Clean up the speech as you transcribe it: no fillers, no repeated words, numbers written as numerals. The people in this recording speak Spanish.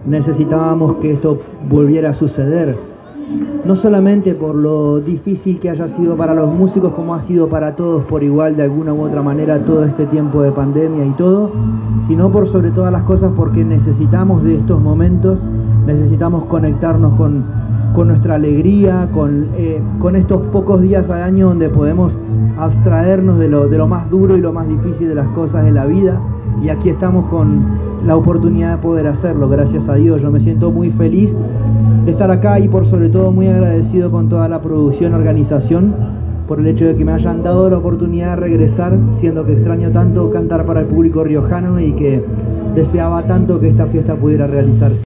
necesitábamos que esto volviera a suceder. No solamente por lo difícil que haya sido para los músicos, como ha sido para todos por igual de alguna u otra manera todo este tiempo de pandemia y todo, sino por sobre todas las cosas porque necesitamos de estos momentos, necesitamos conectarnos con nuestra alegría, con estos pocos días al año donde podemos abstraernos de lo más duro y lo más difícil de las cosas de la vida, y aquí estamos con la oportunidad de poder hacerlo, gracias a Dios. Yo me siento muy feliz de estar acá y por sobre todo muy agradecido con toda la producción, organización, por el hecho de que me hayan dado la oportunidad de regresar, siendo que extraño tanto cantar para el público riojano y que deseaba tanto que esta fiesta pudiera realizarse.